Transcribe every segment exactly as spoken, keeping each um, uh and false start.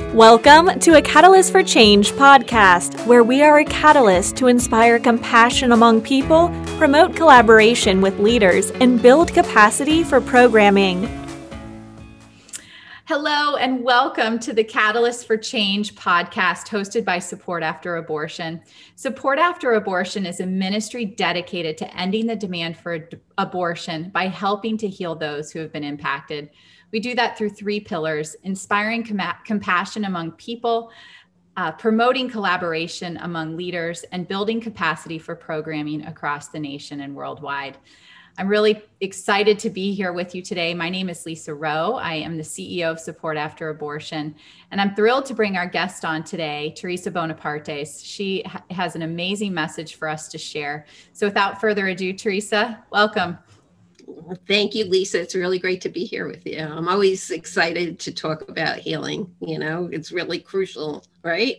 Welcome to a Catalyst for Change podcast, where we are a catalyst to inspire compassion among people, promote collaboration with leaders, and build capacity for programming. Hello, and welcome to the Catalyst for Change podcast hosted by Support After Abortion. Support After Abortion is a ministry dedicated to ending the demand for ad- abortion by helping to heal those who have been impacted. We do that through three pillars: inspiring com- compassion among people, uh, promoting collaboration among leaders, and building capacity for programming across the nation and worldwide. I'm really excited to be here with you today. My name is Lisa Rowe. I am the C E O of Support After Abortion, and I'm thrilled to bring our guest on today, Teresa Bonapartes. She ha- has an amazing message for us to share. So without further ado, Teresa, welcome. Thank you, Lisa. It's really great to be here with you. I'm always excited to talk about healing. You know, it's really crucial, right?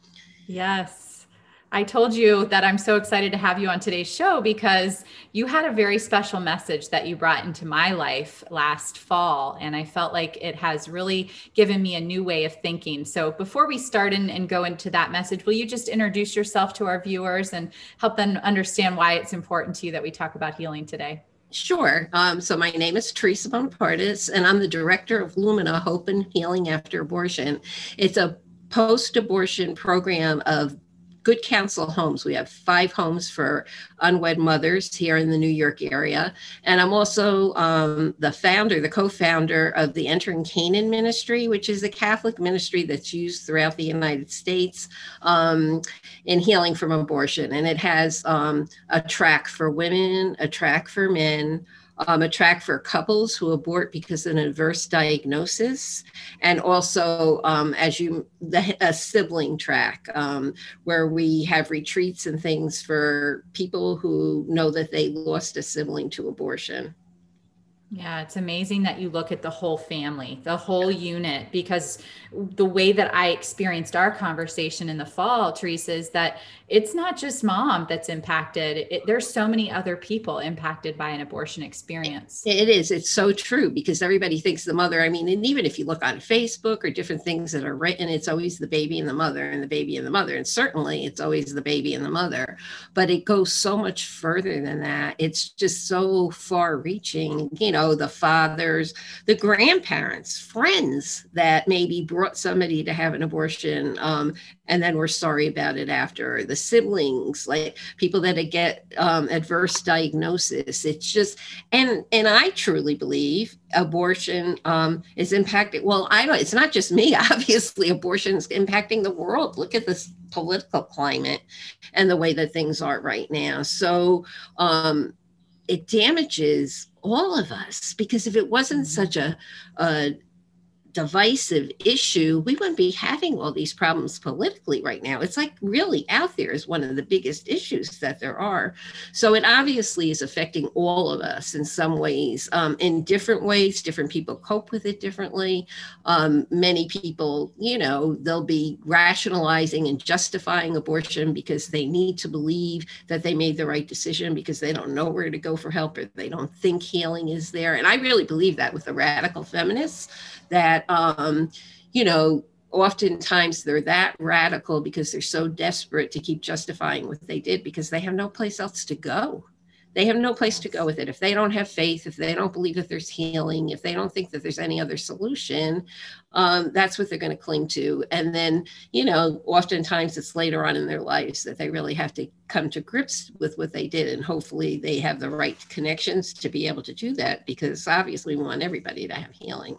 Yes. I told you that I'm so excited to have you on today's show because you had a very special message that you brought into my life last fall. And I felt like it has really given me a new way of thinking. So before we start in, and go into that message, will you just introduce yourself to our viewers and help them understand why it's important to you that we talk about healing today? Sure. Um, so my name is Teresa Bonapartes, and I'm the director of Lumina Hope and Healing After Abortion. It's a post-abortion program of Good Counsel Homes. We have five homes for unwed mothers here in the New York area. And I'm also um, the founder, the co-founder of the Entering Canaan Ministry, which is a Catholic ministry that's used throughout the United States um, in healing from abortion. And it has um, a track for women, a track for men, Um, a track for couples who abort because of an adverse diagnosis, and also, um, as you, the, a sibling track um, where we have retreats and things for people who know that they lost a sibling to abortion. Yeah, it's amazing that you look at the whole family, the whole unit, because the way that I experienced our conversation in the fall, Teresa, is that it's not just mom that's impacted. It, there's so many other people impacted by an abortion experience. It is. It's so true, because everybody thinks the mother, I mean, and even if you look on Facebook or different things that are written, it's always the baby and the mother and the baby and the mother. And certainly it's always the baby and the mother, but it goes so much further than that. It's just so far reaching, you know, the fathers, the grandparents, friends that maybe brought somebody to have an abortion um, and then were sorry about it after, the siblings, like people that get um, adverse diagnosis. It's just, and and I truly believe abortion um, is impacting, well, I don't, it's not just me, obviously abortion is impacting the world. Look at this political climate and the way that things are right now. So um, it damages all of us, because if it wasn't such a, a divisive issue, we wouldn't be having all these problems politically right now. It's like really out there is one of the biggest issues that there are. So it obviously is affecting all of us in some ways, um, in different ways. Different people cope with it differently. Um, many people, you know, they'll be rationalizing and justifying abortion because they need to believe that they made the right decision, because they don't know where to go for help, or they don't think healing is there. And I really believe that with the radical feminists, that, um, you know, oftentimes they're that radical because they're so desperate to keep justifying what they did, because they have no place else to go. They have no place to go with it. If they don't have faith, if they don't believe that there's healing, if they don't think that there's any other solution, um, that's what they're going to cling to. And then, you know, oftentimes it's later on in their lives that they really have to come to grips with what they did. And hopefully they have the right connections to be able to do that, because obviously we want everybody to have healing.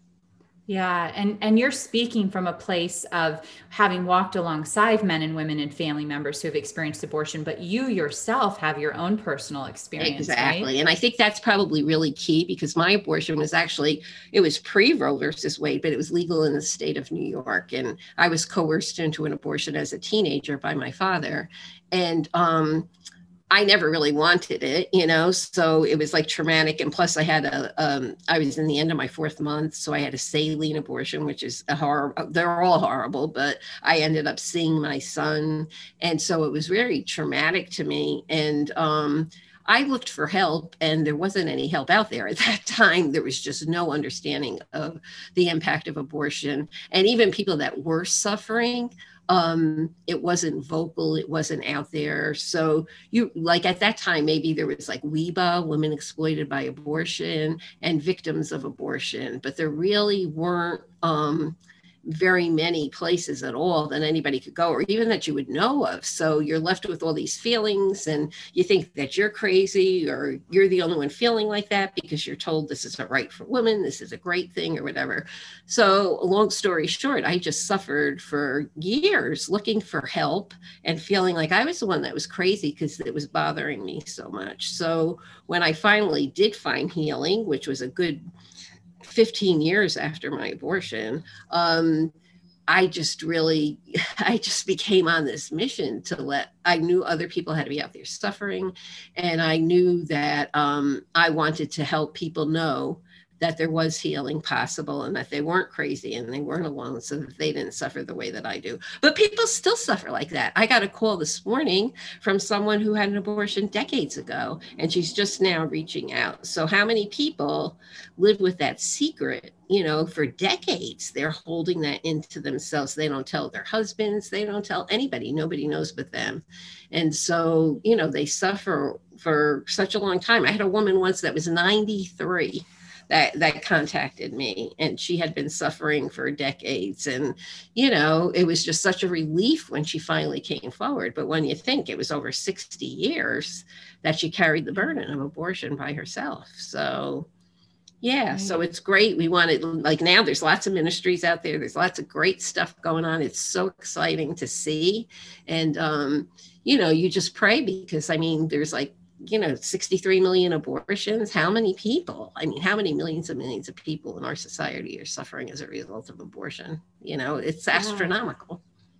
Yeah. And, and you're speaking from a place of having walked alongside men and women and family members who have experienced abortion, but you yourself have your own personal experience. Exactly. Right? And I think that's probably really key, because my abortion was actually, it was pre-Roe versus Wade, but it was legal in the state of New York. And I was coerced into an abortion as a teenager by my father. And, um, I never really wanted it, you know, so it was like traumatic. And plus I had a, um, I was in the end of my fourth month. So I had a saline abortion, which is a horror. They're all horrible, but I ended up seeing my son. And so it was very traumatic to me. And um, I looked for help, and there wasn't any help out there at that time. There was just no understanding of the impact of abortion. And even people that were suffering, um, it wasn't vocal, it wasn't out there. So you, like at that time, maybe there was like W E B A, Women Exploited by Abortion, and Victims of Abortion, but there really weren't um, very many places at all that anybody could go, or even that you would know of. So you're left with all these feelings, and you think that you're crazy, or you're the only one feeling like that because you're told this is a right for women, this is a great thing, or whatever. So long story short, I just suffered for years looking for help and feeling like I was the one that was crazy because it was bothering me so much. So when I finally did find healing, which was a good fifteen years after my abortion, um, I just really, I just became on this mission to let, I knew other people had to be out there suffering. And I knew that um, I wanted to help people know that there was healing possible, and that they weren't crazy and they weren't alone, so that they didn't suffer the way that I do. But people still suffer like that. I got a call this morning from someone who had an abortion decades ago, and she's just now reaching out. So how many people live with that secret, you know, for decades? They're holding that into themselves. They don't tell their husbands, they don't tell anybody, nobody knows but them. And so, you know, they suffer for such a long time. I had a woman once that was ninety-three that that contacted me, and she had been suffering for decades. And, you know, it was just such a relief when she finally came forward. But when you think it was over sixty years that she carried the burden of abortion by herself. So, yeah, right. So it's great. We want it, like now there's lots of ministries out there. There's lots of great stuff going on. It's so exciting to see. And, um, you know, you just pray, because I mean, there's like, you know, sixty-three million abortions. How many people? I mean, how many millions and millions of people in our society are suffering as a result of abortion? You know, it's astronomical.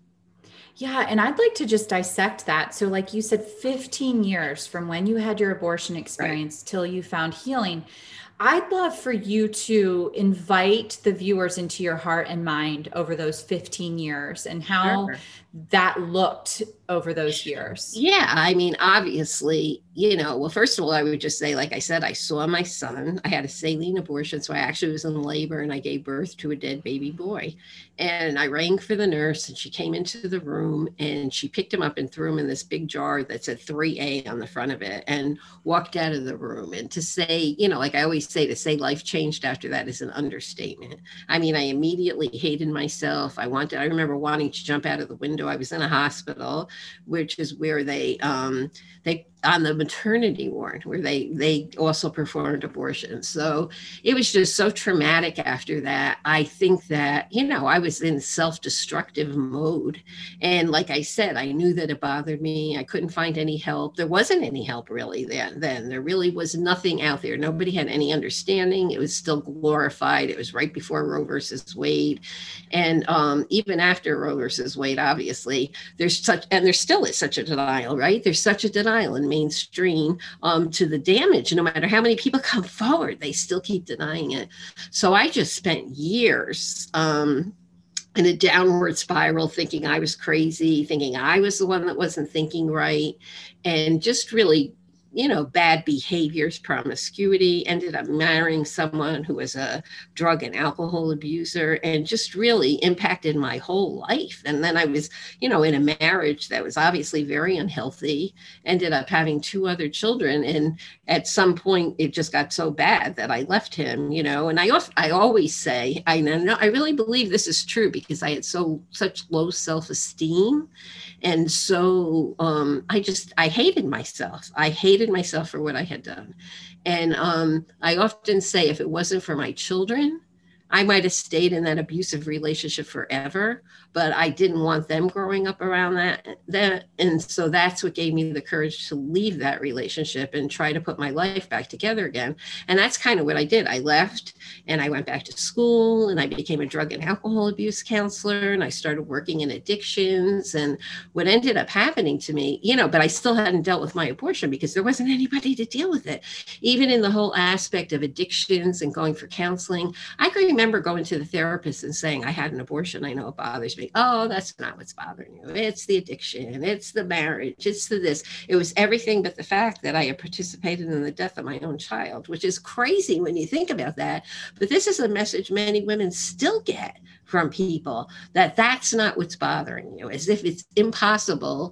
Yeah. And I'd like to just dissect that. So like you said, fifteen years from when you had your abortion experience right. till you found healing. I'd love for you to invite the viewers into your heart and mind over those fifteen years and how sure. that looked over those years. Yeah. I mean, obviously, you know, well, first of all, I would just say, like I said, I saw my son. I had a saline abortion. So I actually was in labor, and I gave birth to a dead baby boy. And I rang for the nurse, and she came into the room, and she picked him up and threw him in this big jar that said three A on the front of it, and walked out of the room. And to say, you know, like I always say, to say life changed after that is an understatement. I mean, I immediately hated myself. I wanted, I remember wanting to jump out of the window. I was in a hospital, which is where they, um, they, on the maternity ward, where they they also performed abortions. So it was just so traumatic after that. I think that, you know, I was in self-destructive mode. And like I said, I knew that it bothered me. I couldn't find any help. There wasn't any help really then. then. There really was nothing out there. Nobody had any understanding. It was still glorified. It was right before Roe versus Wade. And um, even after Roe versus Wade, obviously, there's such, and there still is such a denial, right? There's such a denial in mainstream um, to the damage. No matter how many people come forward, they still keep denying it. So I just spent years um, in a downward spiral, thinking I was crazy, thinking I was the one that wasn't thinking right, and just really, you know, bad behaviors, promiscuity, ended up marrying someone who was a drug and alcohol abuser, and just really impacted my whole life. And then I was, you know, in a marriage that was obviously very unhealthy, ended up having two other children. And at some point it just got so bad that I left him, you know, and I, I always say, I know, I really believe this is true, because I had so, such low self-esteem. And so um, I just, I hated myself. I hated myself for what I had done. And um, I often say, if it wasn't for my children, I might have stayed in that abusive relationship forever, but I didn't want them growing up around that, that. And so that's what gave me the courage to leave that relationship and try to put my life back together again. And that's kind of what I did. I left and I went back to school, and I became a drug and alcohol abuse counselor, and I started working in addictions. And what ended up happening to me, you know, but I still hadn't dealt with my abortion because there wasn't anybody to deal with it. Even in the whole aspect of addictions and going for counseling, I couldn't remember going to the therapist and saying, I had an abortion. I know it bothers me. Oh, that's not what's bothering you. It's the addiction. It's the marriage. It's the this. It was everything but the fact that I had participated in the death of my own child, which is crazy when you think about that. But this is a message many women still get from people, that that's not what's bothering you, as if it's impossible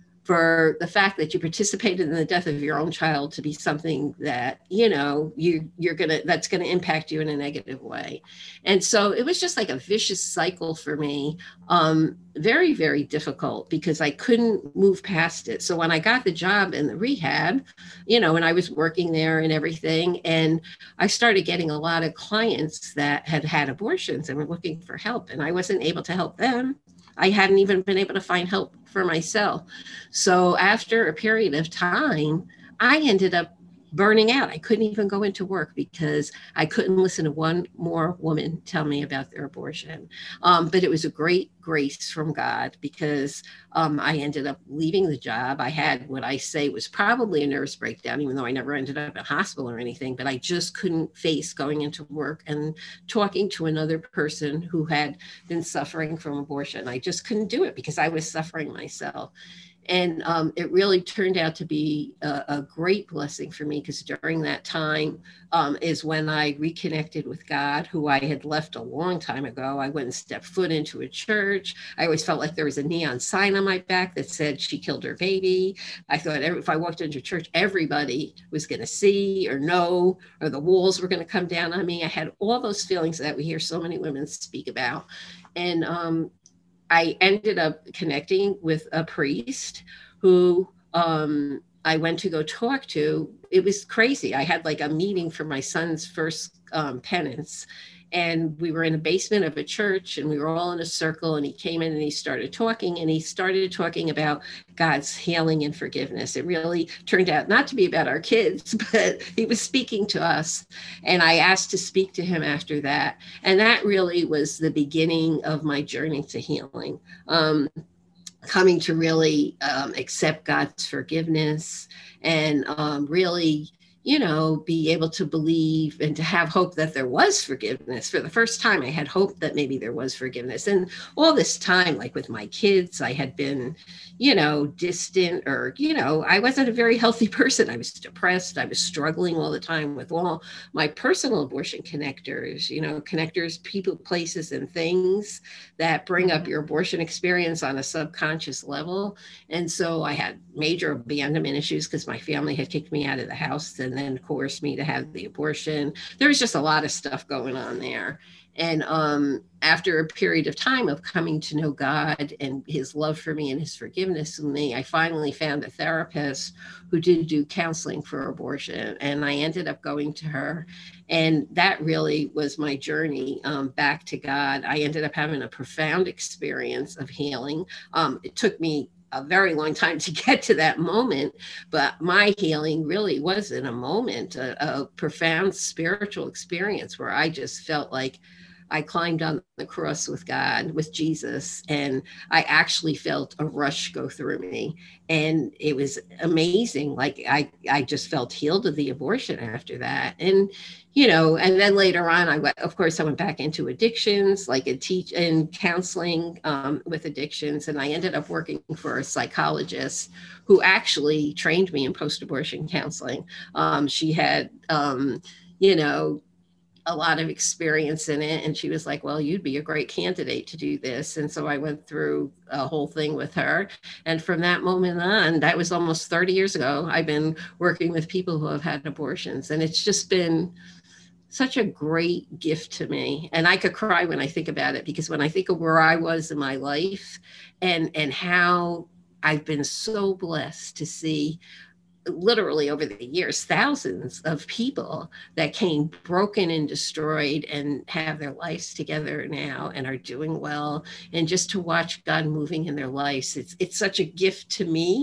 for the fact that you participated in the death of your own child to be something that, you know, you, you're going to, that's going to impact you in a negative way. And so it was just like a vicious cycle for me. Um, very, very difficult, because I couldn't move past it. So when I got the job in the rehab, you know, and I was working there and everything, and I started getting a lot of clients that had had abortions and were looking for help, and I wasn't able to help them. I hadn't even been able to find help for myself. So after a period of time, I ended up burning out. I couldn't even go into work because I couldn't listen to one more woman tell me about their abortion. Um, but it was a great grace from God, because um, I ended up leaving the job. I had what I say was probably a nervous breakdown, even though I never ended up in hospital or anything, but I just couldn't face going into work and talking to another person who had been suffering from abortion. I just couldn't do it because I was suffering myself. And um, it really turned out to be a, a great blessing for me, because during that time um, is when I reconnected with God, who I had left a long time ago. I went and stepped foot into a church. I always felt like there was a neon sign on my back that said she killed her baby. I thought every, if I walked into church, everybody was going to see or know, or the walls were going to come down on me. I had all those feelings that we hear so many women speak about. And um, I ended up connecting with a priest who um, I went to go talk to. It was crazy. I had like a meeting for my son's first um, penance, and we were in the basement of a church, and we were all in a circle, and he came in and he started talking, and he started talking about God's healing and forgiveness. It really turned out not to be about our kids, but he was speaking to us. And I asked to speak to him after that. And that really was the beginning of my journey to healing, um, coming to really um, accept God's forgiveness, and um, really, you know, be able to believe and to have hope that there was forgiveness. For the first time, I had hope that maybe there was forgiveness. And all this time, like with my kids, I had been, you know, distant, or, you know, I wasn't a very healthy person. I was depressed. I was struggling all the time with all my personal abortion connectors, you know, connectors, people, places, and things that bring up your abortion experience on a subconscious level. And so I had major abandonment issues because my family had kicked me out of the house and then coerced me to have the abortion. There was just a lot of stuff going on there. And um, after a period of time of coming to know God and his love for me and his forgiveness of me, I finally found a therapist who did do counseling for abortion. And I ended up going to her. And that really was my journey um, back to God. I ended up having a profound experience of healing. Um, it took me a very long time to get to that moment, but my healing really was in a moment, a, a profound spiritual experience where I just felt like I climbed on the cross with God, with Jesus, and I actually felt a rush go through me. And it was amazing. Like I, I just felt healed of the abortion after that. And, you know, and then later on, I went, of course, I went back into addictions, like a teach and counseling um, with addictions. And I ended up working for a psychologist who actually trained me in post-abortion counseling. Um, she had, um, you know, a lot of experience in it. And she was like, well, you'd be a great candidate to do this. And so I went through a whole thing with her. And from that moment on, that was almost thirty years ago, I've been working with people who have had abortions. And it's just been such a great gift to me. And I could cry when I think about it, because when I think of where I was in my life and, and how I've been so blessed to see literally over the years, thousands of people that came broken and destroyed and have their lives together now and are doing well. And just to watch God moving in their lives, it's it's such a gift to me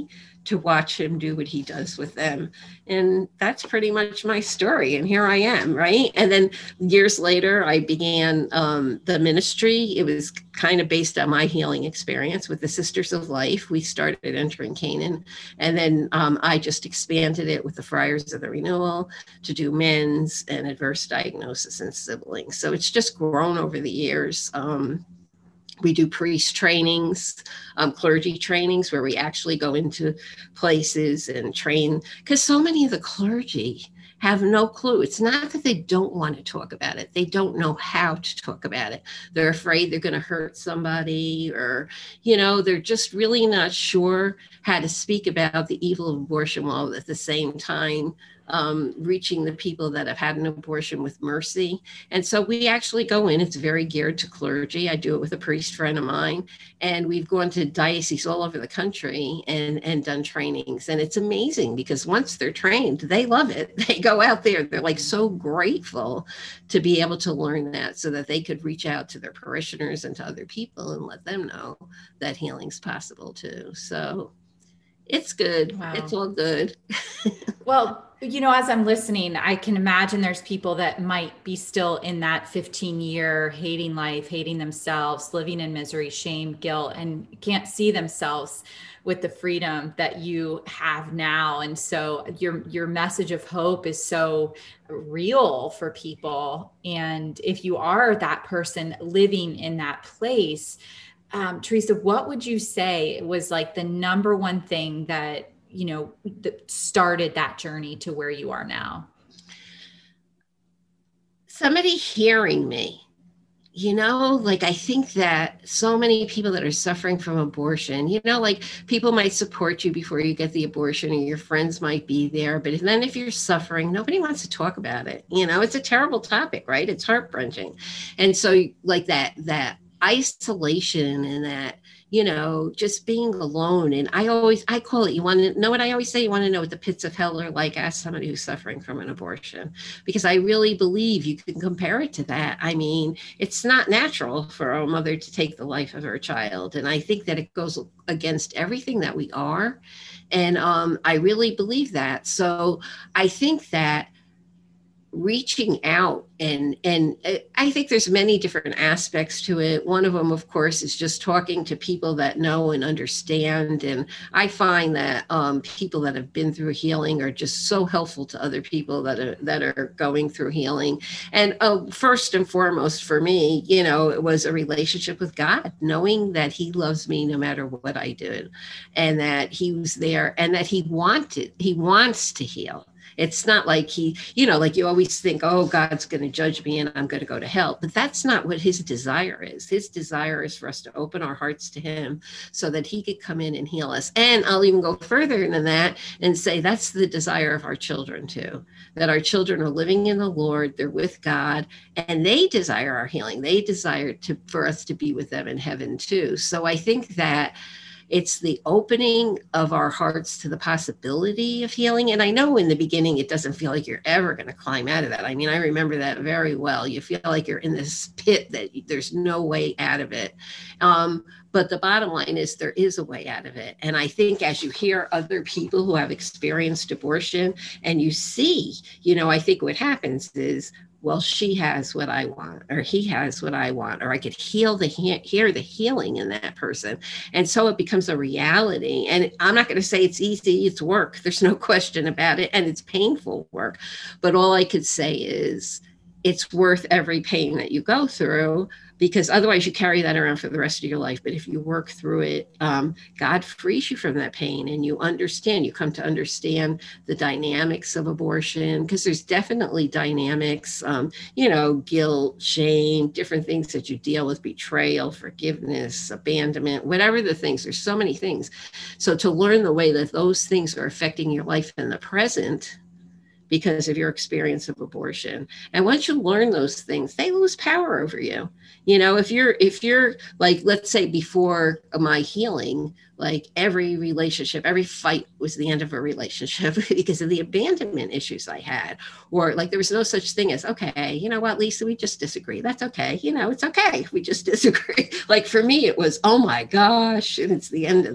to watch him do what he does with them. And that's pretty much my story. And here I am, right? And then years later, I began um, the ministry. It was kind of based on my healing experience with the Sisters of Life. We started Entering Canaan. And then um, I just expanded it with the Friars of the Renewal to do men's and adverse diagnosis and siblings. So it's just grown over the years. Um, We do priest trainings, um, clergy trainings, where we actually go into places and train, because so many of the clergy have no clue. It's not that they don't want to talk about it. They don't know how to talk about it. They're afraid they're going to hurt somebody, or, you know, they're just really not sure how to speak about the evil of abortion while at the same time Um, reaching the people that have had an abortion with mercy. And so we actually go in, it's very geared to clergy. I do it with a priest friend of mine, and we've gone to dioceses all over the country and, and done trainings. And it's amazing because once they're trained, they love it. They go out there, they're like so grateful to be able to learn that so that they could reach out to their parishioners and to other people and let them know that healing's possible too. So it's good. Wow. It's all good. Well, you know, as I'm listening, I can imagine there's people that might be still in that fifteen year hating life, hating themselves, living in misery, shame, guilt, and can't see themselves with the freedom that you have now. And so your, your message of hope is so real for people. And if you are that person living in that place, um, Teresa, what would you say was like the number one thing that, you know, that started that journey to where you are now? Somebody hearing me, you know, like I think that so many people that are suffering from abortion, you know, like people might support you before you get the abortion, and your friends might be there. But then if you're suffering, nobody wants to talk about it. You know, it's a terrible topic, right? It's heart-wrenching. And so like that, that isolation and that, you know, just being alone. And I always, I call it, you want to know what I always say? You want to know what the pits of hell are like? Ask somebody who's suffering from an abortion, because I really believe you can compare it to that. I mean, it's not natural for a mother to take the life of her child. And I think that it goes against everything that we are. And um, I really believe that. So I think that reaching out and and I think there's many different aspects to it. One of them, of course, is just talking to people that know and understand. And I find that um, people that have been through healing are just so helpful to other people that are that are going through healing. And uh, first and foremost for me, you know, it was a relationship with God, knowing that He loves me no matter what I did, and that He was there, and that He wanted, He wants to heal. It's not like he, you know, like you always think, oh, God's going to judge me and I'm going to go to hell. But that's not what His desire is. His desire is for us to open our hearts to Him so that He could come in and heal us. And I'll even go further than that and say that's the desire of our children too, that our children are living in the Lord, they're with God, and they desire our healing. They desire to for us to be with them in heaven too. So I think that it's the opening of our hearts to the possibility of healing. And I know in the beginning, it doesn't feel like you're ever going to climb out of that. I mean, I remember that very well. You feel like you're in this pit that there's no way out of it. Um, but the bottom line is there is a way out of it. And I think as you hear other people who have experienced abortion and you see, you know, I think what happens is, well, she has what I want, or he has what I want, or I could heal the hear the healing in that person. And so it becomes a reality. And I'm not going to say it's easy. It's work. There's no question about it. And it's painful work. But all I could say is it's worth every pain that you go through, because otherwise you carry that around for the rest of your life. But if you work through it, um, God frees you from that pain, and you understand, you come to understand the dynamics of abortion, because there's definitely dynamics, um, you know, guilt, shame, different things that you deal with, betrayal, forgiveness, abandonment, whatever the things, there's so many things. So to learn the way that those things are affecting your life in the present, because of your experience of abortion. And once you learn those things, they lose power over you. You know, if you're, if you're like, let's say before my healing, like every relationship, every fight was the end of a relationship because of the abandonment issues I had, or like there was no such thing as, okay, you know what, Lisa, we just disagree. That's okay. You know, it's okay. We just disagree. Like for me, it was, oh my gosh, and it's the end of the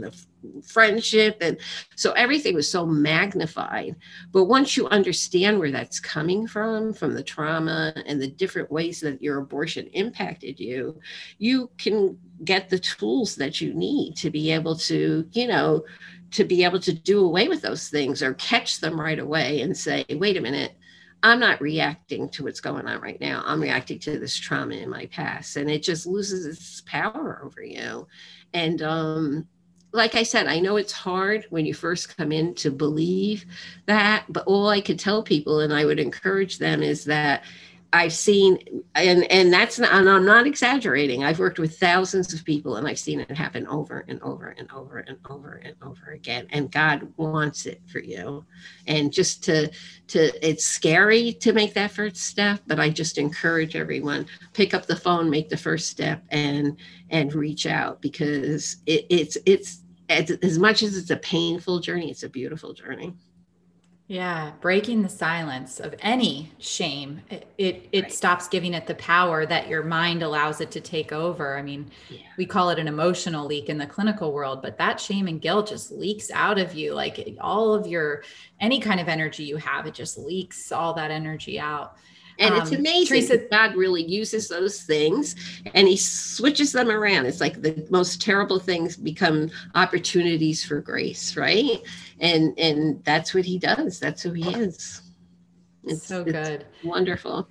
friendship. And so everything was so magnified. But once you understand where that's coming from, from the trauma and the different ways that your abortion impacted you, you can get the tools that you need to be able to, you know, to be able to do away with those things or catch them right away and say, wait a minute, I'm not reacting to what's going on right now. I'm reacting to this trauma in my past. And it just loses its power over you. And um, like I said, I know it's hard when you first come in to believe that, but all I could tell people, and I would encourage them, is that I've seen, and and that's not, and I'm not exaggerating. I've worked with thousands of people, and I've seen it happen over and over and over and over and over again. And God wants it for you. And just to to, it's scary to make that first step, but I just encourage everyone, pick up the phone, make the first step, and and reach out, because it, it's it's as, as much as it's a painful journey, it's a beautiful journey. Yeah, breaking the silence of any shame, it it, it right. stops giving it the power that your mind allows it to take over. I mean, yeah. we call it an emotional leak in the clinical world, but that shame and guilt just leaks out of you. Like all of your, any kind of energy you have, it just leaks all that energy out. And it's amazing. Teresa, God really uses those things and he switches them around. It's like the most terrible things become opportunities for grace, right? And and that's what he does. That's who he is. It's so good. It's wonderful.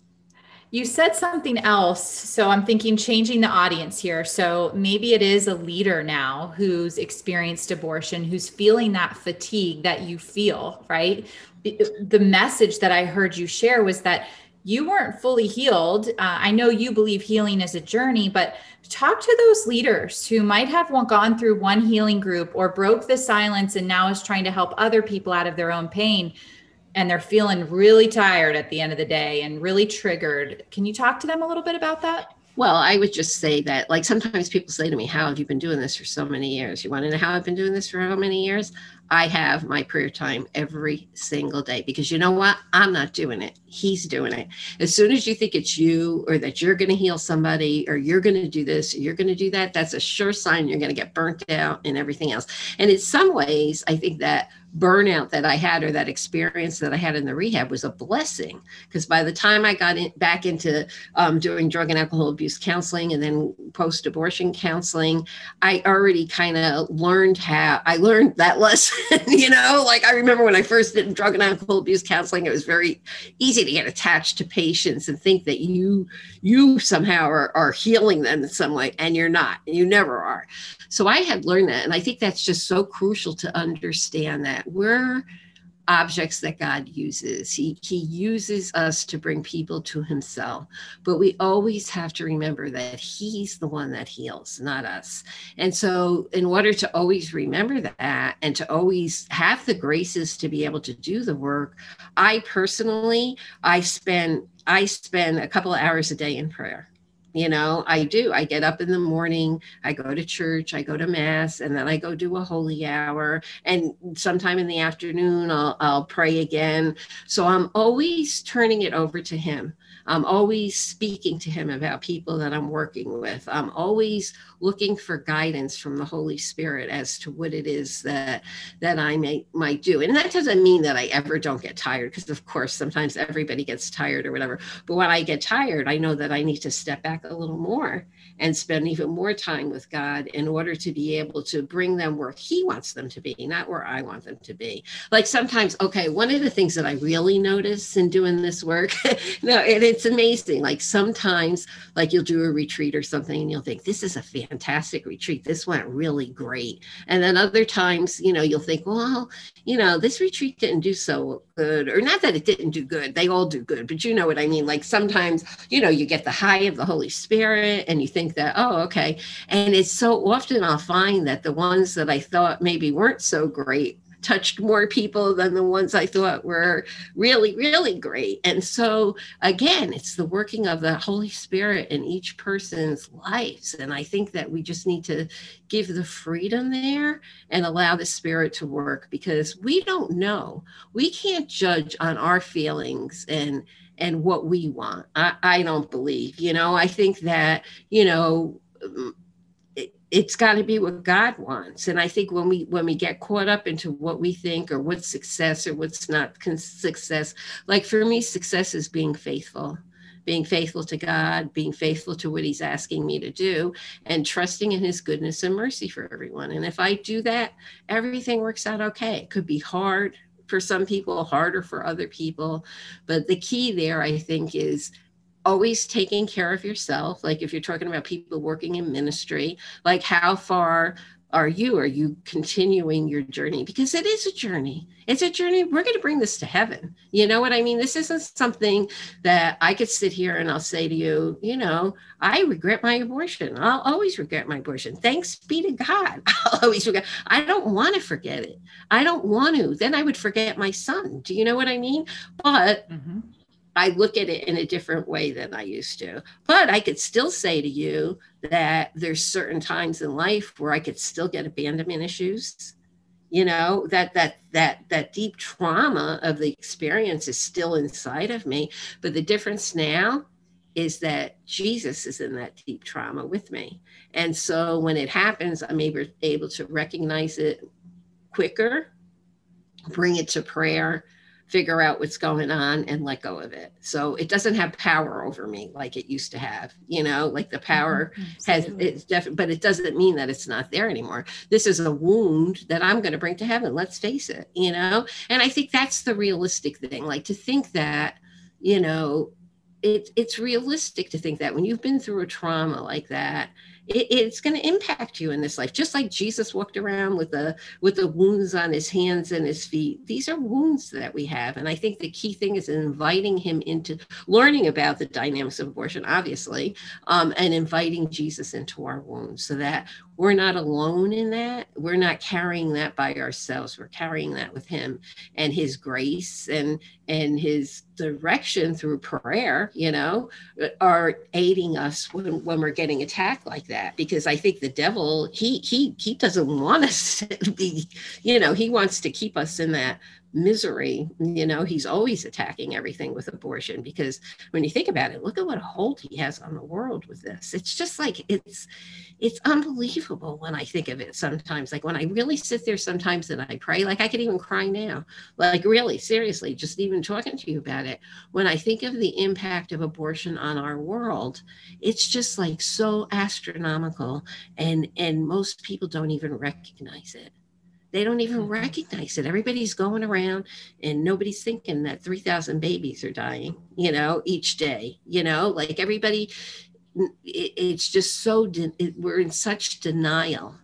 You said something else. So I'm thinking changing the audience here. So maybe it is a leader now who's experienced abortion, who's feeling that fatigue that you feel, right? The message that I heard you share was that you weren't fully healed. Uh, I know you believe healing is a journey, but talk to those leaders who might have gone through one healing group or broke the silence and now is trying to help other people out of their own pain. And they're feeling really tired at the end of the day and really triggered. Can you talk to them a little bit about that? Well, I would just say that, like, sometimes people say to me, how have you been doing this for so many years? You want to know how I've been doing this for how many years? I have my prayer time every single day, because you know what? I'm not doing it. He's doing it. As soon as you think it's you, or that you're going to heal somebody, or you're going to do this, or you're going to do that, that's a sure sign you're going to get burnt out and everything else. And in some ways, I think that burnout that I had, or that experience that I had in the rehab, was a blessing, because by the time I got in, back into um, doing drug and alcohol abuse counseling and then post-abortion counseling, I already kind of learned how, I learned that lesson, you know, like I remember when I first did drug and alcohol abuse counseling, it was very easy to get attached to patients and think that you, you somehow are, are healing them in some way, and you're not, and you never are. So I had learned that. And I think that's just so crucial to understand that we're objects that God uses. He, he uses us to bring people to himself, but we always have to remember that he's the one that heals, not us. And so in order to always remember that, and to always have the graces to be able to do the work, I personally, I spend, I spend a couple of hours a day in prayer. You know, I do. I get up in the morning, I go to church, I go to mass, and then I go do a holy hour. And sometime in the afternoon, I'll, I'll pray again. So I'm always turning it over to him. I'm always speaking to him about people that I'm working with. I'm always looking for guidance from the Holy Spirit as to what it is that, that I may, might do. And that doesn't mean that I ever don't get tired, because of course, sometimes everybody gets tired or whatever. But when I get tired, I know that I need to step back a little more and spend even more time with God in order to be able to bring them where he wants them to be, not where I want them to be. Like sometimes, okay, one of the things that I really notice in doing this work, no, and it's amazing. Like sometimes, like you'll do a retreat or something and you'll think, this is a fantastic retreat. This went really great. And then other times, you know, you'll think, well, you know, this retreat didn't do so good, or not that it didn't do good. They all do good, but you know what I mean? Like sometimes, you know, you get the high of the Holy Spirit and you think that, oh, okay. And it's so often I'll find that the ones that I thought maybe weren't so great touched more people than the ones I thought were really, really great. And so again, it's the working of the Holy Spirit in each person's lives. And I think that we just need to give the freedom there and allow the Spirit to work, because we don't know. We can't judge on our feelings and and what we want. I, I don't believe, you know, I think that, you know, it's got to be what God wants. And I think when we when we get caught up into what we think or what's success or what's not con- success, like for me, success is being faithful, being faithful to God, being faithful to what he's asking me to do, and trusting in his goodness and mercy for everyone. And if I do that, everything works out okay. It could be hard for some people, harder for other people. But the key there, I think, is always taking care of yourself. Like if you're talking about people working in ministry, like how far are you? Are you continuing your journey? Because it is a journey. It's a journey. We're going to bring this to heaven. You know what I mean? This isn't something that I could sit here and I'll say to you, you know, I regret my abortion. I'll always regret my abortion. Thanks be to God. I'll always regret. I don't want to forget it. I don't want to. Then I would forget my son. Do you know what I mean? But mm-hmm. I look at it in a different way than I used to. But I could still say to you that there's certain times in life where I could still get abandonment issues. You know, that that that that deep trauma of the experience is still inside of me. But the difference now is that Jesus is in that deep trauma with me. And so when it happens, I'm able, able to recognize it quicker, bring it to prayer, figure out what's going on and let go of it. So it doesn't have power over me like it used to have, you know, like the power mm-hmm. has, it's definitely, but it doesn't mean that it's not there anymore. This is a wound that I'm going to bring to heaven. Let's face it, you know? And I think that's the realistic thing, like to think that, you know, it, it's realistic to think that when you've been through a trauma like that, It, it's going to impact you in this life, just like Jesus walked around with the with the wounds on his hands and his feet. These are wounds that we have. And I think the key thing is inviting him into learning about the dynamics of abortion, obviously, um, and inviting Jesus into our wounds so that we're not alone in that. We're not carrying that by ourselves. We're carrying that with him and his grace and and his direction through prayer, you know, are aiding us when, when we're getting attacked like that. Because I think the devil, he he he doesn't want us to be, you know, he wants to keep us in that misery. You know, he's always attacking everything with abortion, because when you think about it, look at what hold he has on the world with this. It's just like, it's it's unbelievable when I think of it sometimes. Like when I really sit there sometimes and I pray, like I could even cry now, like really seriously, just even talking to you about it. When I think of the impact of abortion on our world, it's just like so astronomical, and and most people don't even recognize it. They don't even recognize it. Everybody's going around and nobody's thinking that three thousand babies are dying, you know, each day, you know, like everybody, it, it's just so, de- it, we're in such denial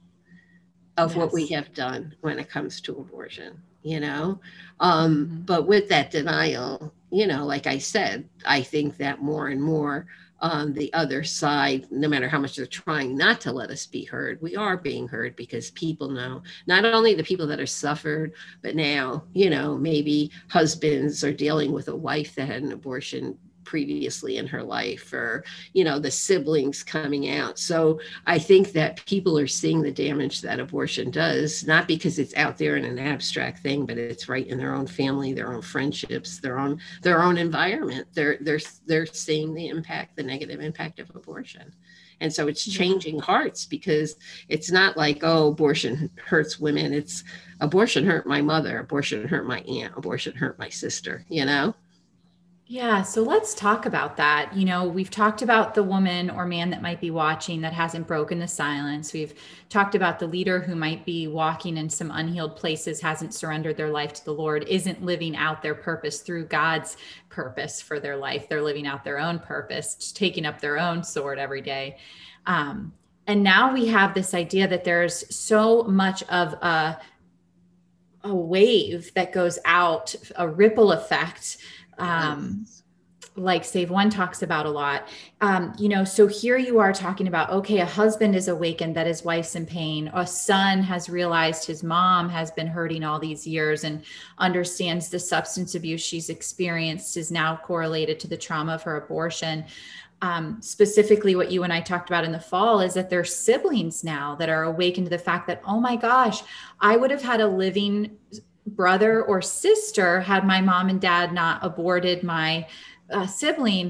of yes. what we have done when it comes to abortion, you know, um, mm-hmm. but with that denial, you know, like I said, I think that more and more on the other side, no matter how much they're trying not to let us be heard, we are being heard, because people know, not only the people that are suffered, but now, you know, maybe husbands are dealing with a wife that had an abortion previously in her life, or, you know, the siblings coming out. So I think that people are seeing the damage that abortion does, not because it's out there in an abstract thing, but it's right in their own family, their own friendships, their own their own environment. They're they're they're seeing the impact, the negative impact of abortion. And so it's changing hearts, because it's not like, oh, abortion hurts women. It's abortion hurt my mother, abortion hurt my aunt, abortion hurt my sister, you know? Yeah. So let's talk about that. You know, we've talked about the woman or man that might be watching that hasn't broken the silence. We've talked about the leader who might be walking in some unhealed places, hasn't surrendered their life to the Lord, isn't living out their purpose through God's purpose for their life. They're living out their own purpose, just taking up their own sword every day. Um, and now we have this idea that there's so much of a, a wave that goes out, a ripple effect, um, like Save One talks about a lot. Um, you know, so here you are talking about, okay, a husband is awakened that his wife's in pain. A son has realized his mom has been hurting all these years and understands the substance abuse she's experienced is now correlated to the trauma of her abortion. Um, specifically what you and I talked about in the fall is that there's siblings now that are awakened to the fact that, oh my gosh, I would have had a living brother or sister had my mom and dad not aborted my uh, sibling.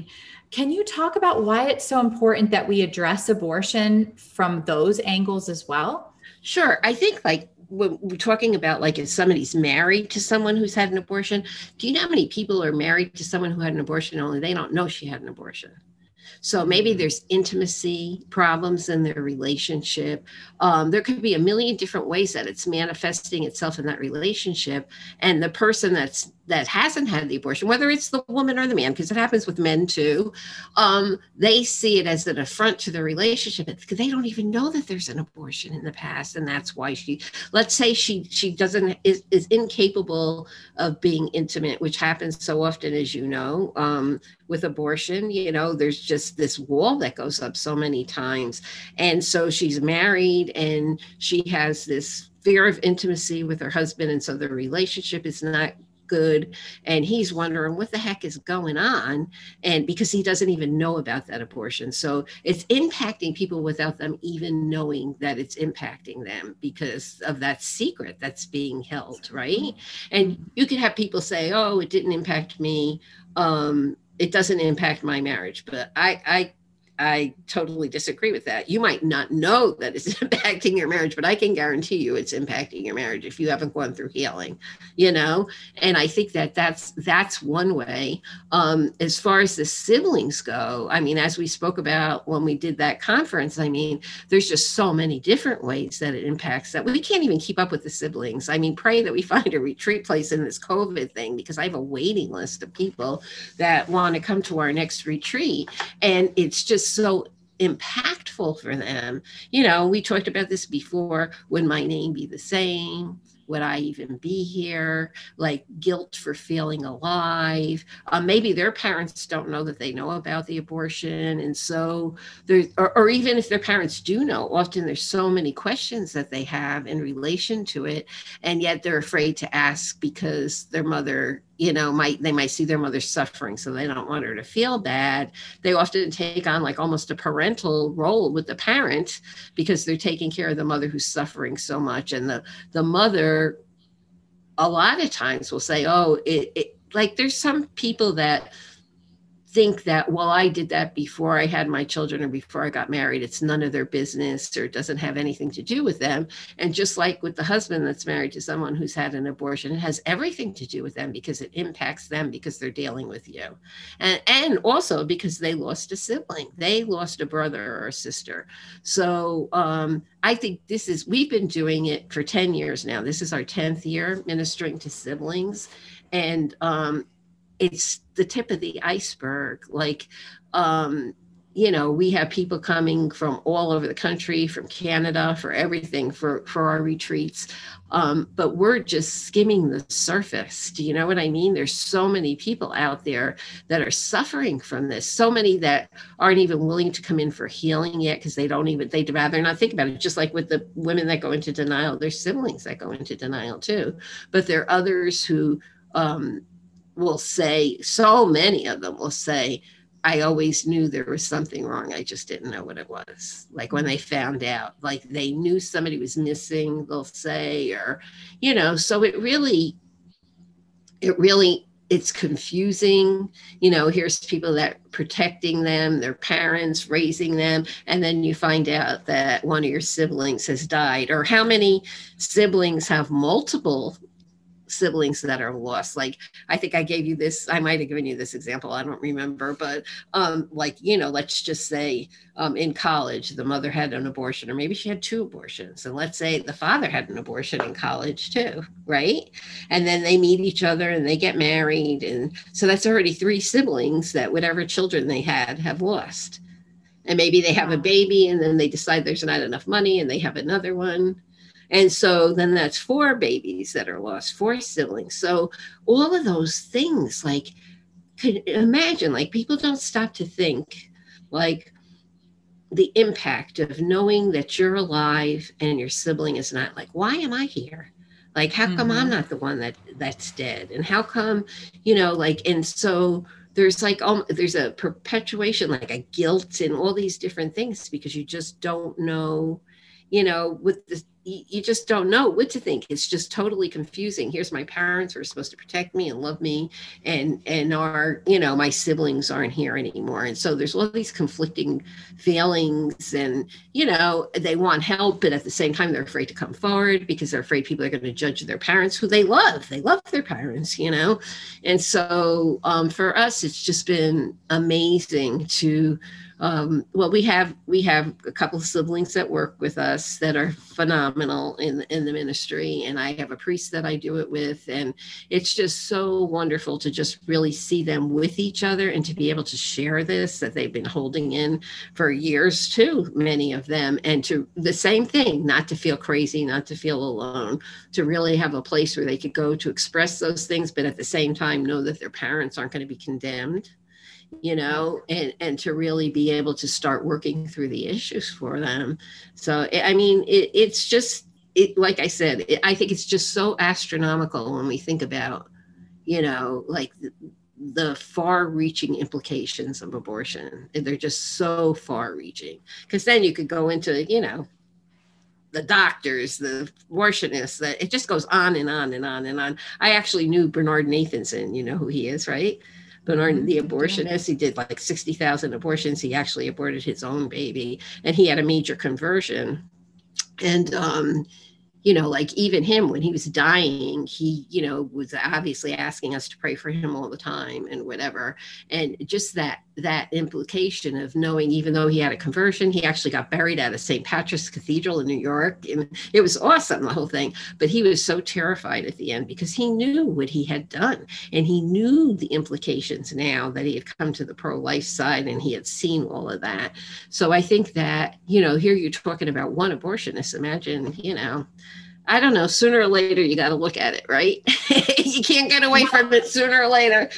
Can you talk about why it's so important that we address abortion from those angles as well? Sure. I think like when we're talking about like if somebody's married to someone who's had an abortion, do you know how many people are married to someone who had an abortion only they don't know she had an abortion? So maybe there's intimacy problems in their relationship. Um, there could be a million different ways that it's manifesting itself in that relationship. And the person that's that hasn't had the abortion, whether it's the woman or the man, because it happens with men too, um, they see it as an affront to their relationship because they don't even know that there's an abortion in the past. And that's why she, let's say she she doesn't, is, is incapable of being intimate, which happens so often, as you know, um, with abortion. You know, there's just this wall that goes up so many times. And so she's married and she has this fear of intimacy with her husband. And so the relationship is not good. And he's wondering what the heck is going on. And because he doesn't even know about that abortion. So it's impacting people without them even knowing that it's impacting them because of that secret that's being held, right? And you could have people say, oh, it didn't impact me. Um, it doesn't impact my marriage. But I, I I totally disagree with that. You might not know that it's impacting your marriage, but I can guarantee you it's impacting your marriage if you haven't gone through healing, you know? And I think that that's, that's one way. Um, as far as the siblings go, I mean, as we spoke about when we did that conference, I mean, there's just so many different ways that it impacts that we can't even keep up with the siblings. I mean, pray that we find a retreat place in this COVID thing, because I have a waiting list of people that want to come to our next retreat. And it's just so impactful for them. You know, we talked about this before. Would my name be the same? Would I even be here? Like guilt for feeling alive. Uh, maybe their parents don't know that they know about the abortion. And so there, or, or even if their parents do know, often there's so many questions that they have in relation to it. And yet they're afraid to ask because their mother, you know, might, they might see their mother suffering. So they don't want her to feel bad. They often take on like almost a parental role with the parent because they're taking care of the mother who's suffering so much. And the, the mother, a lot of times will say, oh, it, it like there's some people that think that, well, I did that before I had my children or before I got married. It's none of their business or it doesn't have anything to do with them. And just like with the husband that's married to someone who's had an abortion, it has everything to do with them because it impacts them because they're dealing with you. And, and also because they lost a sibling, they lost a brother or a sister. So um, I think this is, we've been doing it for ten years now. This is our tenth year ministering to siblings. And um, it's the tip of the iceberg. Like, um, you know, we have people coming from all over the country, from Canada, for everything, for, for our retreats. Um, but we're just skimming the surface. Do you know what I mean? There's so many people out there that are suffering from this. So many that aren't even willing to come in for healing yet because they don't even, they'd rather not think about it. Just like with the women that go into denial, there's siblings that go into denial too. But there are others who, um, will say, so many of them will say, I always knew there was something wrong. I just didn't know what it was. Like when they found out, like they knew somebody was missing, they'll say, or, you know, so it really, it really, it's confusing. You know, here's people that protecting them, their parents raising them. And then you find out that one of your siblings has died, or how many siblings have multiple siblings that are lost. Like, I think I gave you this, I might have given you this example, I don't remember, but um, like, you know, let's just say um, in college, the mother had an abortion, or maybe she had two abortions. And let's say the father had an abortion in college too, right? And then they meet each other and they get married. And so that's already three siblings that whatever children they had have lost. And maybe they have a baby and then they decide there's not enough money and they have another one. And so then that's four babies that are lost, four siblings. So all of those things, like, could imagine, like, people don't stop to think, like, the impact of knowing that you're alive and your sibling is not. Like, why am I here? Like, how come mm-hmm. I'm not the one that that's dead? And how come, you know, like, and so there's like, um, there's a perpetuation, like a guilt and all these different things because you just don't know, you know, with the you just don't know what to think. It's just totally confusing. Here's my parents who are supposed to protect me and love me, and and are, you know, my siblings aren't here anymore. And so there's all these conflicting feelings, and, you know, they want help, but at the same time, they're afraid to come forward because they're afraid people are going to judge their parents who they love. They love their parents, you know? And so um, for us, it's just been amazing to Um, well, we have we have a couple of siblings that work with us that are phenomenal in in the ministry, and I have a priest that I do it with, and it's just so wonderful to just really see them with each other and to be able to share this that they've been holding in for years too, many of them, and to the same thing, not to feel crazy, not to feel alone, to really have a place where they could go to express those things, but at the same time know that their parents aren't going to be condemned, you know, and, and to really be able to start working through the issues for them. So, I mean, it, it's just, it, like I said, it, I think it's just so astronomical when we think about, you know, like the, the far reaching implications of abortion. They're just so far reaching, because then you could go into, you know, the doctors, the abortionists, that it just goes on and on and on and on. I actually knew Bernard Nathanson, you know who he is, right? Bernard, the abortionist, he did like sixty thousand abortions. He actually aborted his own baby, and he had a major conversion. And, um, you know, like even him, when he was dying, he, you know, was obviously asking us to pray for him all the time and whatever. And just that, that implication of knowing, even though he had a conversion, he actually got buried at a Saint Patrick's Cathedral in New York. And it was awesome, the whole thing. But he was so terrified at the end because he knew what he had done. And he knew the implications now that he had come to the pro-life side and he had seen all of that. So I think that, you know, here you're talking about one abortionist. Imagine, you know, I don't know, sooner or later, you got to look at it, right? You can't get away from it sooner or later.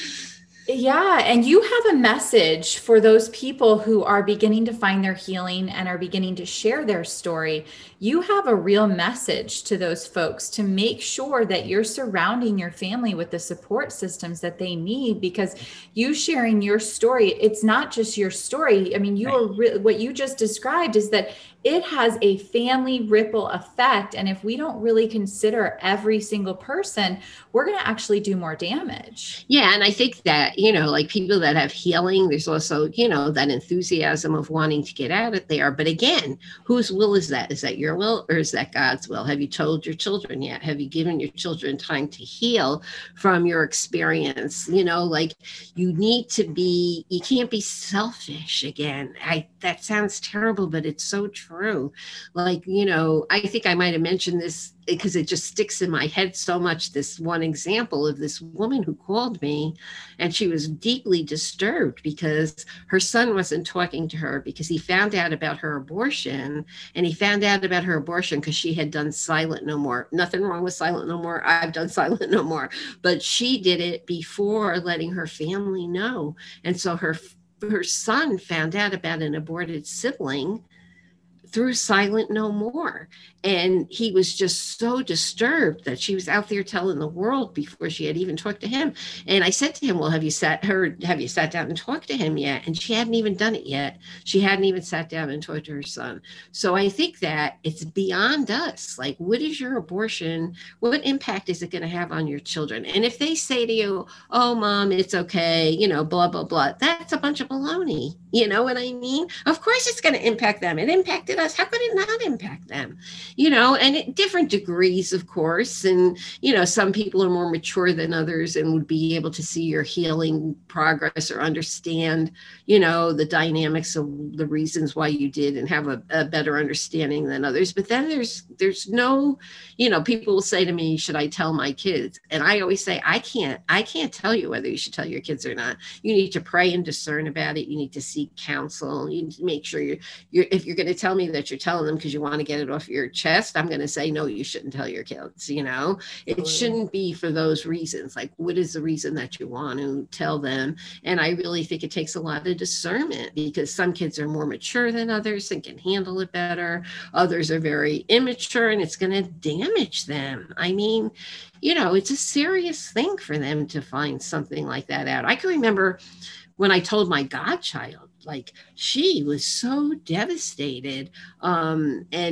Yeah. And you have a message for those people who are beginning to find their healing and are beginning to share their story. You have a real message to those folks to make sure that you're surrounding your family with the support systems that they need, because you sharing your story, it's not just your story. I mean, you are re- what you just described is that it has a family ripple effect. And if we don't really consider every single person, we're going to actually do more damage. Yeah. And I think that, you know, like people that have healing, there's also, you know, that enthusiasm of wanting to get out of there. But again, whose will is that? Is that your will or is that God's will? Have you told your children yet? Have you given your children time to heal from your experience? You know, like you need to be, you can't be selfish again. I, that sounds terrible, but it's so true. Like, you know, I think I might have mentioned this because it just sticks in my head so much. This one example of this woman who called me, and she was deeply disturbed because her son wasn't talking to her because he found out about her abortion, and he found out about her abortion because she had done Silent No More. Nothing wrong with Silent No More. I've done Silent No More, but she did it before letting her family know. And so her her son found out about an aborted sibling through Silent No More. And he was just so disturbed that she was out there telling the world before she had even talked to him. And I said to him, well, have you sat her, have you sat down and talked to him yet? And she hadn't even done it yet. She hadn't even sat down and talked to her son. So I think that it's beyond us. Like, what is your abortion? What impact is it going to have on your children? And if they say to you, oh, mom, it's okay, you know, blah, blah, blah, that's a bunch of baloney. You know what I mean? Of course it's going to impact them. It impacted us. How could it not impact them? You know, and at different degrees, of course. And, you know, some people are more mature than others and would be able to see your healing progress or understand, you know, the dynamics of the reasons why you did and have a, a better understanding than others. But then there's there's no, you know, people will say to me, should I tell my kids? And I always say, I can't, I can't tell you whether you should tell your kids or not. You need to pray and discern about it. You need to seek counsel. You need to make sure you're, you're if you're going to tell me that you're telling them because you want to get it off your chest, I'm going to say, no, you shouldn't tell your kids. You know, it shouldn't be for those reasons. Like, what is the reason that you want to tell them? And I really think it takes a lot of discernment, because some kids are more mature than others and can handle it better. Others are very immature and it's going to damage them. I mean, you know, it's a serious thing for them to find something like that out. I can remember when I told my godchild, like, she was so devastated. Um, and,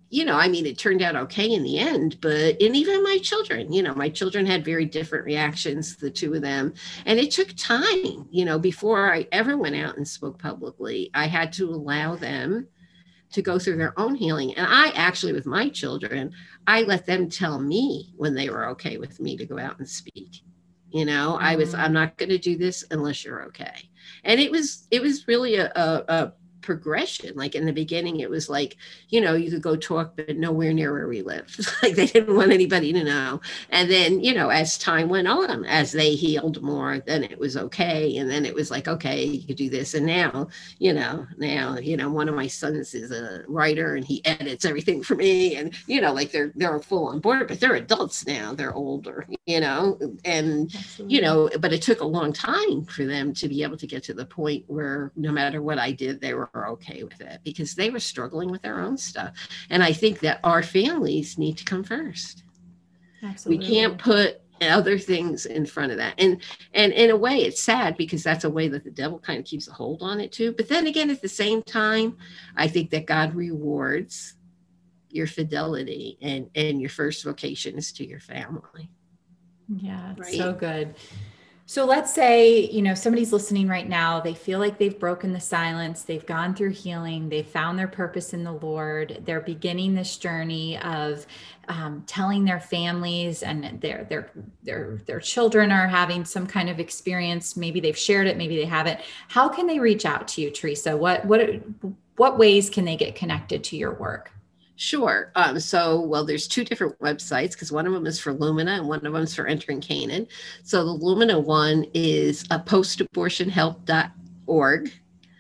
you know, I mean, it turned out okay in the end, but, and even my children, you know, my children had very different reactions, the two of them. And it took time, you know, before I ever went out and spoke publicly. I had to allow them to go through their own healing. And I actually, with my children, I let them tell me when they were okay with me to go out and speak. You know, mm-hmm. I was, I'm not going to do this unless you're okay. And it was, it was really a, a, a progression. Like in the beginning, it was like, you know, you could go talk, but nowhere near where we lived. Like they didn't want anybody to know. And then, you know, as time went on, as they healed more, then it was okay. And then it was like, okay, you could do this. And now, you know, now, you know, one of my sons is a writer and he edits everything for me. And, you know, like they're, they're full on board, but they're adults now, they're older, you know, and, Absolutely. you know, but it took a long time for them to be able to get to the point where no matter what I did, they were okay with it because they were struggling with their own stuff. And I think that our families need to come first. Absolutely. We can't put other things in front of that. And and in a way it's sad because that's a way that the devil kind of keeps a hold on it too. But then again, at the same time, I think that God rewards your fidelity and, and your first vocation is to your family. Yeah, right? So good. So let's say, you know, somebody's listening right now, they feel like they've broken the silence, they've gone through healing, they've found their purpose in the Lord, they're beginning this journey of um, telling their families and their, their, their, their children are having some kind of experience. Maybe they've shared it, maybe they haven't. How can they reach out to you, Teresa? What, what, what ways can they get connected to your work? Sure. Um, so, well, there's two different websites because one of them is for Lumina and one of them is for Entering Canaan. So the Lumina one is uh, post abortion help dot org,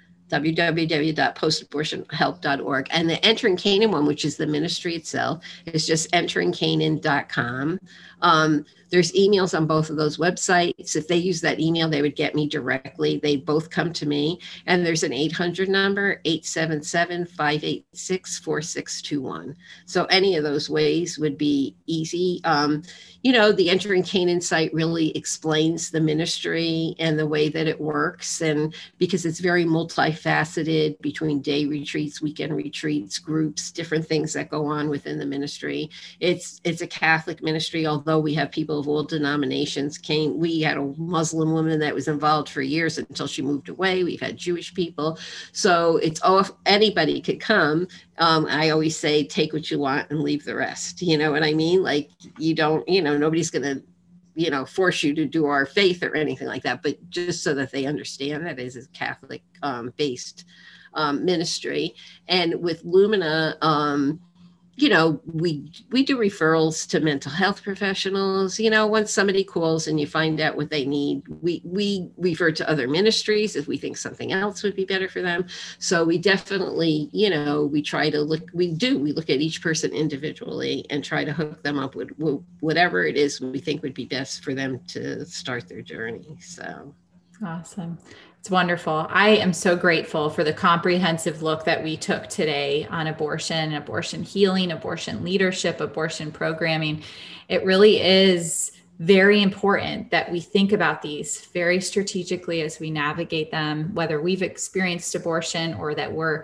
w w w dot post abortion help dot org. And the Entering Canaan one, which is the ministry itself, is just entering canaan dot com. Um, there's emails on both of those websites. If they use that email, they would get me directly. They both come to me. And there's an eight hundred number, eight seven seven, five eight six, four six two one. So any of those ways would be easy. Um, you know, the Entering Canaan site really explains the ministry and the way that it works. And because it's very multifaceted between day retreats, weekend retreats, groups, different things that go on within the ministry. It's, it's a Catholic ministry, although we have people of all denominations came. We had a Muslim woman that was involved for years until she moved away. We've had Jewish people. So it's off, anybody could come. Um, I always say, take what you want and leave the rest. You know what I mean? Like you don't, you know, nobody's going to, you know, force you to do our faith or anything like that, but just so that they understand that it is a Catholic um, based um, ministry. And with Lumina, um, you know, we we do referrals to mental health professionals. You know, once somebody calls and you find out what they need, we we refer to other ministries if we think something else would be better for them. So we definitely, you know, we try to look, we do, we look at each person individually and try to hook them up with, with whatever it is we think would be best for them to start their journey. So awesome. It's wonderful. I am so grateful for the comprehensive look that we took today on abortion, abortion healing, abortion leadership, abortion programming. It really is very important that we think about these very strategically as we navigate them, whether we've experienced abortion or that we're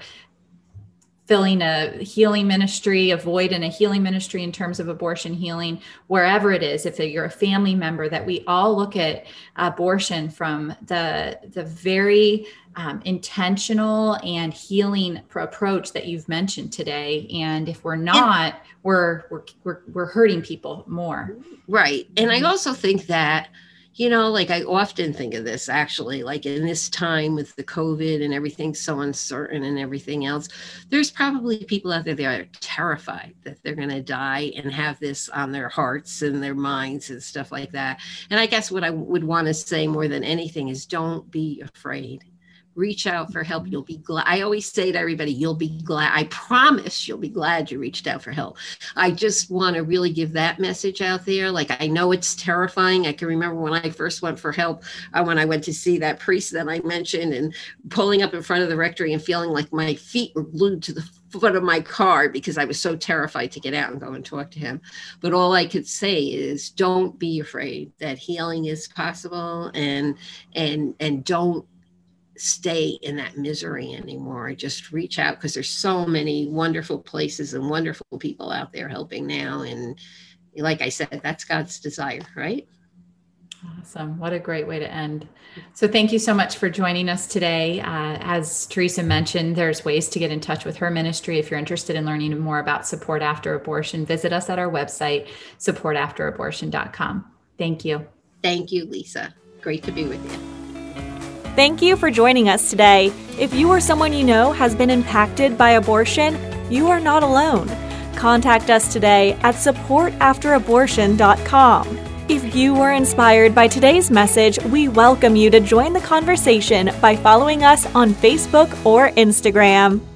filling a healing ministry, a void in a healing ministry in terms of abortion healing, wherever it is, if you're a family member, that we all look at abortion from the, the very um, intentional and healing approach that you've mentioned today. And if we're not, we're, we're, we're, we're hurting people more. Right. And I also think that, you know, like I often think of this actually, like in this time with the COVID and everything so uncertain and everything else, there's probably people out there that are terrified that they're going to die and have this on their hearts and their minds and stuff like that. And I guess what I would want to say more than anything is don't be afraid. Reach out for help. You'll be glad. I always say to everybody, you'll be glad. I promise you'll be glad you reached out for help. I just want to really give that message out there. Like, I know it's terrifying. I can remember when I first went for help, uh, when I went to see that priest that I mentioned and pulling up in front of the rectory and feeling like my feet were glued to the foot of my car because I was so terrified to get out and go and talk to him. But all I could say is don't be afraid that healing is possible, and, and, and don't, stay in that misery anymore. Just reach out, because there's so many wonderful places and wonderful people out there helping now. And like I said, that's God's desire, right? Awesome. What a great way to end. So thank you so much for joining us today. Uh, as Teresa mentioned, there's ways to get in touch with her ministry. If you're interested in learning more about Support After Abortion, visit us at our website, support after abortion dot com. Thank you. Thank you, Lisa. Great to be with you. Thank you for joining us today. If you or someone you know has been impacted by abortion, you are not alone. Contact us today at support after abortion dot com. If you were inspired by today's message, we welcome you to join the conversation by following us on Facebook or Instagram.